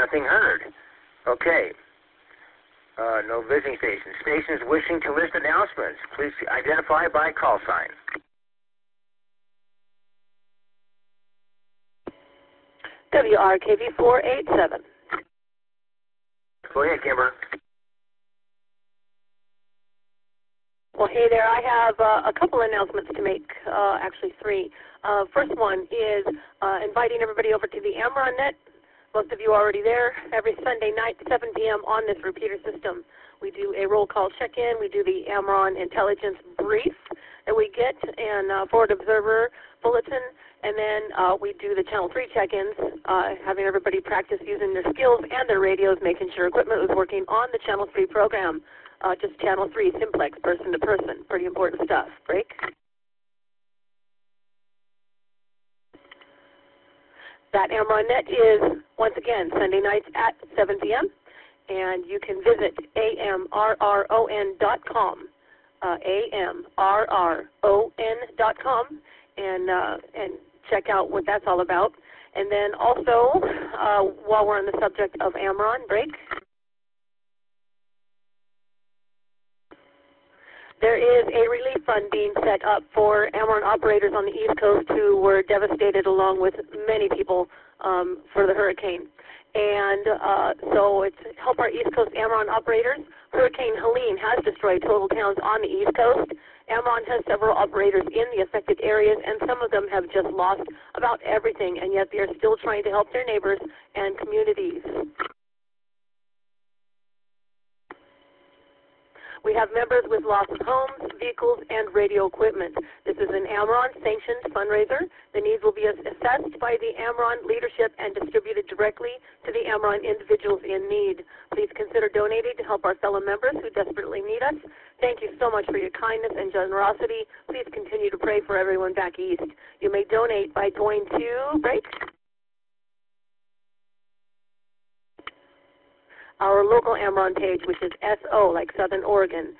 nothing heard. Okay. No visiting stations. Stations wishing to list announcements, please identify by call sign. WRKV 487. Go ahead, Kimber. Well, hey there. I have a couple announcements to make, actually three. First one is inviting everybody over to the AmronNet. Most of you are already there. Every Sunday night, 7 p.m. on this repeater system. We do a roll call check-in. We do the Amron Intelligence Brief that we get and Forward Observer Bulletin. And then we do the Channel 3 check-ins, having everybody practice using their skills and their radios, making sure equipment was working on the Channel 3 program. Just Channel 3 simplex, person to person. Pretty important stuff. Break. That AmronNet is, once again, Sunday nights at 7 p.m. And you can visit amrron.com, amrron.com, and check out what that's all about. And then also, while we're on the subject of Amron, break. There is a relief fund being set up for Amron operators on the East Coast who were devastated, along with many people, for the hurricane. And so it's to help our East Coast Amron operators. Hurricane Helene has destroyed total towns on the East Coast. Amron has several operators in the affected areas, and some of them have just lost about everything, and yet they are still trying to help their neighbors and communities. We have members with loss of homes, vehicles, and radio equipment. This is an Amron-sanctioned fundraiser. The needs will be assessed by the Amron leadership and distributed directly to the Amron individuals in need. Please consider donating to help our fellow members who desperately need us. Thank you so much for your kindness and generosity. Please continue to pray for everyone back east. You may donate by going to break. Our local Amron page, which is SO, like Southern Oregon,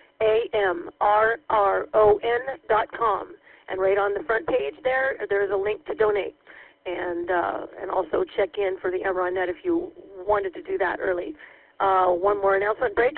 AMRRON.com. And right on the front page there's a link to donate. And also check in for the AmronNet if you wanted to do that early. One more announcement break.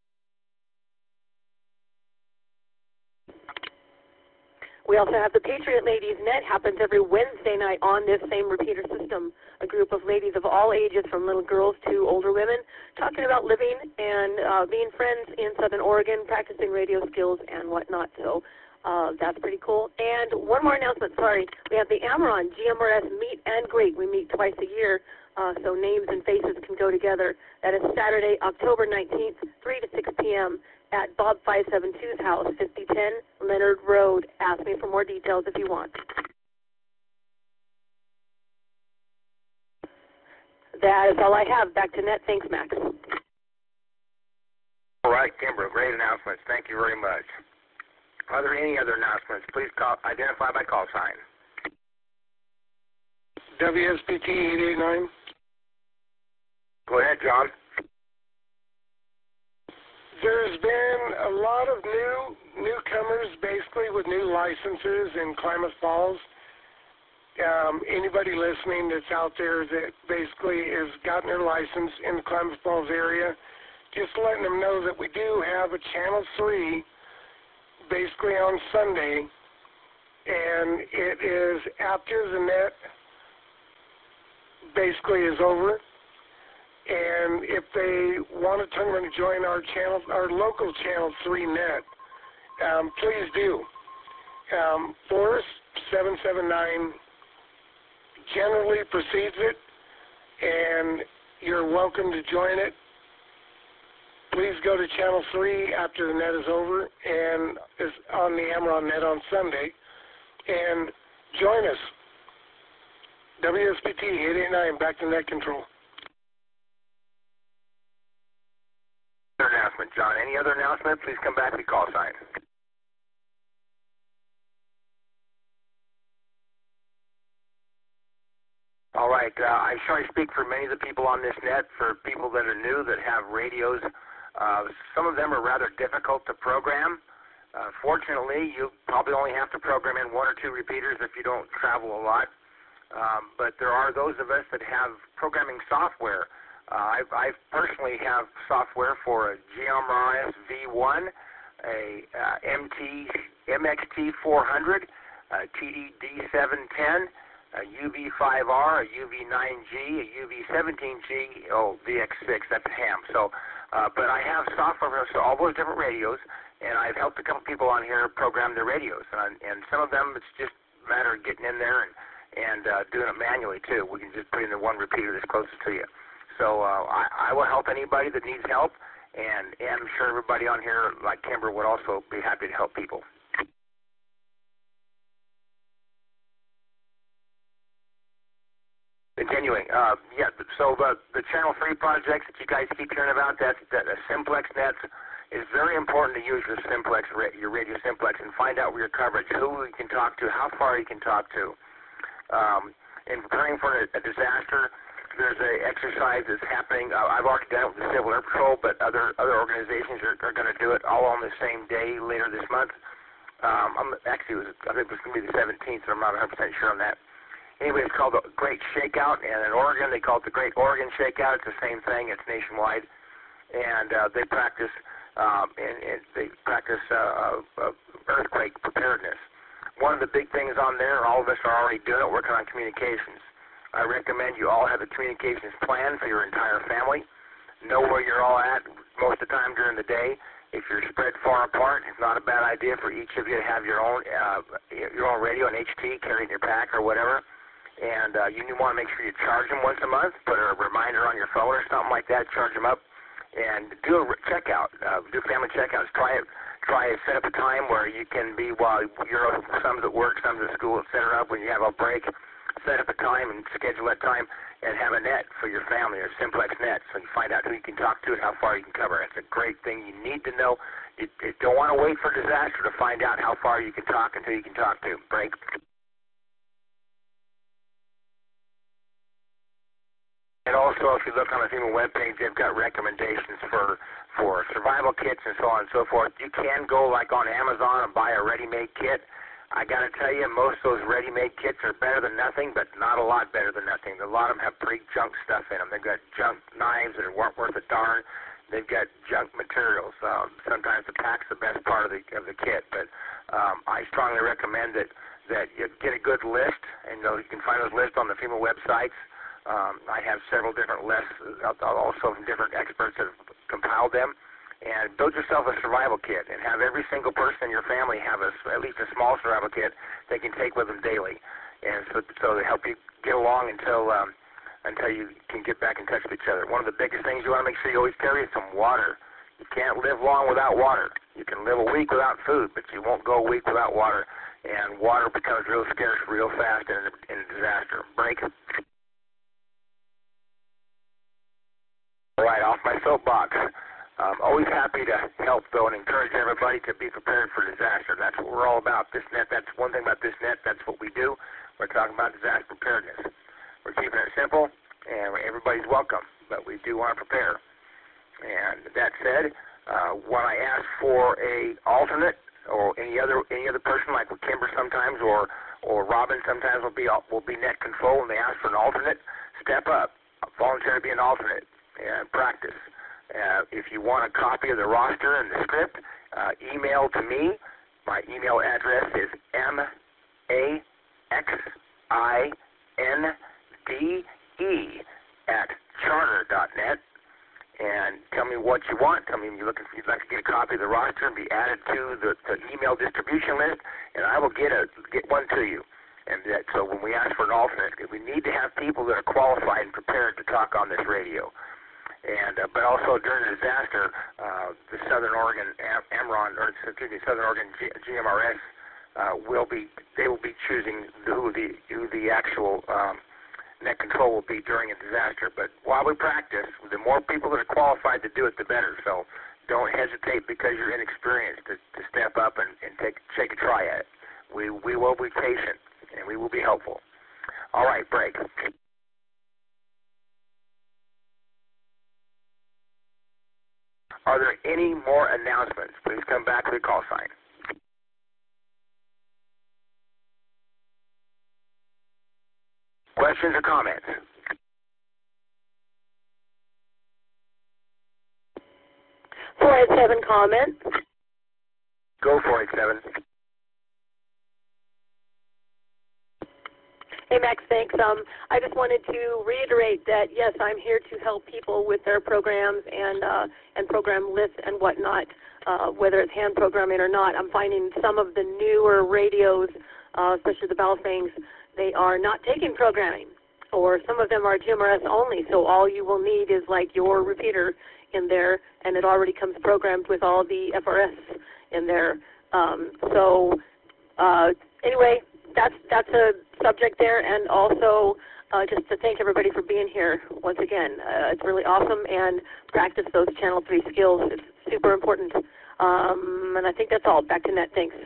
We also have the Patriot Ladies Net, happens every Wednesday night on this same repeater system. A group of ladies of all ages, from little girls to older women, talking about living and being friends in Southern Oregon, practicing radio skills and whatnot. So that's pretty cool. And one more announcement, sorry. We have the Amron GMRS Meet and Greet. We meet twice a year, so names and faces can go together. That is Saturday, October 19th, 3 to 6 p.m. at Bob 572's house, 5010 Leonard Road. Ask me for more details if you want. That is all I have. Back to net. Thanks, Max. All right, Kimber, great announcements. Thank you very much. Are there any other announcements? Please identify by call sign. WSPT 889. Go ahead, John. There's been a lot of newcomers, basically, with new licenses in Klamath Falls. Anybody listening that's out there that basically has gotten their license in the Klamath Falls area, just letting them know that we do have a Channel 3 basically on Sunday, and it is after the net basically is over. And if they want to turn around and join our channel, our local Channel 3 net, please do. Force 779 generally precedes it, and you're welcome to join it. Please go to Channel 3 after the net is over and is on the Amron net on Sunday, and join us. WSPT 889, back to net control. Announcement, John. Any other announcement? Please come back to call sign. All right. I'm sure I speak for many of the people on this net, for people that are new that have radios. Some of them are rather difficult to program. Fortunately, you probably only have to program in 1 or 2 repeaters if you don't travel a lot. But there are those of us that have programming software. I personally have software for a GMRS V1, a MXT 400, a TD-D710, a UV5R, a UV9G, a UV17G, VX6, that's a ham. So, but I have software for all those different radios, and I've helped a couple people on here program their radios. And some of them, it's just a matter of getting in there and doing it manually, too. We can just put in the one repeater that's closest to you. So I will help anybody that needs help, and I'm sure everybody on here, like Kimber, would also be happy to help people. Continuing, so the Channel 3 projects that you guys keep hearing about, that Simplex net, is very important to use your Simplex, your Radio Simplex, and find out where your coverage, who you can talk to, how far you can talk to. In preparing for a disaster, there's an exercise that's happening. I've already done it with the Civil Air Patrol, but other organizations are going to do it all on the same day later this month. I think it was going to be the 17th, so I'm not 100% sure on that. Anyway, it's called the Great Shakeout, and in Oregon they call it the Great Oregon Shakeout. It's the same thing. It's nationwide, and they practice earthquake preparedness. One of the big things on there, all of us are already doing it, working on communications. I recommend you all have a communications plan for your entire family. Know where you're all at most of the time during the day. If you're spread far apart, it's not a bad idea for each of you to have your own radio, an HT, carry in your pack or whatever. And you want to make sure you charge them once a month. Put a reminder on your phone or something like that. Charge them up, and do a checkout. Do family checkouts. Try it. Set up a time where you can be while some's at work, some's at school, set it up when you have a break. Set up a time and schedule that time, and have a net for your family, or Simplex net, so you find out who you can talk to and how far you can cover. It's a great thing. You need to know. You don't want to wait for disaster to find out how far you can talk and who you can talk to. Break. And also, if you look on the FEMA webpage, they've got recommendations for survival kits and so on and so forth. You can go like on Amazon and buy a ready-made kit. I got to tell you, most of those ready-made kits are better than nothing, but not a lot better than nothing. A lot of them have pretty junk stuff in them. They've got junk knives that weren't worth a darn. They've got junk materials. Sometimes the pack's the best part of the kit, but I strongly recommend that you get a good list, and you can find those lists on the FEMA websites. I have several different lists, also from different experts that have compiled them. And build yourself a survival kit, and have every single person in your family have at least a small survival kit they can take with them daily, and so to help you get along until you can get back in touch with each other. One of the biggest things you want to make sure you always carry is some water. You can't live long without water. You can live a week without food, but you won't go a week without water. And water becomes real scarce real fast in a disaster. Break. All right, off my soapbox. Always happy to help, though, and encourage everybody to be prepared for disaster. That's what we're all about. This net, that's one thing about this net. That's what we do. We're talking about disaster preparedness. We're keeping it simple, and everybody's welcome, but we do want to prepare. And that said, when I ask for a alternate or any other person, like with Kimber sometimes or Robin sometimes will be net control, and they ask for an alternate, step up, volunteer to be an alternate, and practice. If you want a copy of the roster and the script, email to me. My email address is maxinde@charter.net, and tell me what you want. Tell me you'd like to get a copy of the roster and be added to the email distribution list, and I will get one to you. And so when we ask for an alternate, we need to have people that are qualified and prepared to talk on this radio. And but also during the disaster, the Southern Oregon Southern Oregon GMRS will be choosing who the actual net control will be during a disaster. But while we practice, the more people that are qualified to do it, the better. So don't hesitate because you're inexperienced to step up and take a try at it. We will be patient and we will be helpful. All right, break. Are there any more announcements? Please come back to the call sign. Questions or comments? ahead, Seven, comment. Go for it, Seven. Hey, Max, thanks. I just wanted to reiterate that, yes, I'm here to help people with their programs and program lists and whatnot, whether it's hand programming or not. I'm finding some of the newer radios, especially the Baofengs, they are not taking programming, or some of them are GMRS only, so all you will need is like your repeater in there, and it already comes programmed with all the FRS in there. Anyway, that's a subject there, and also just to thank everybody for being here once again. It's really awesome, and practice those Channel 3 skills. It's super important. And I think that's all. Back to net. Thanks.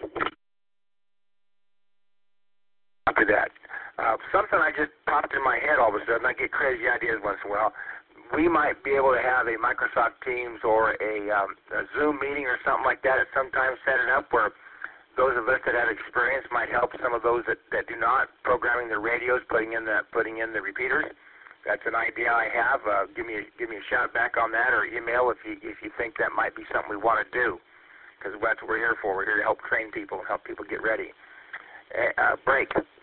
After that, something I just popped in my head all of a sudden. I get crazy ideas once in a while. We might be able to have a Microsoft Teams or a Zoom meeting or something like that at some time, set it up where those of us that have experience might help some of those that do not, programming the radios, putting in the repeaters. That's an idea I have. Give me a shout back on that, or email if you think that might be something we want to do, because that's what we're here for. We're here to help train people and help people get ready. Break.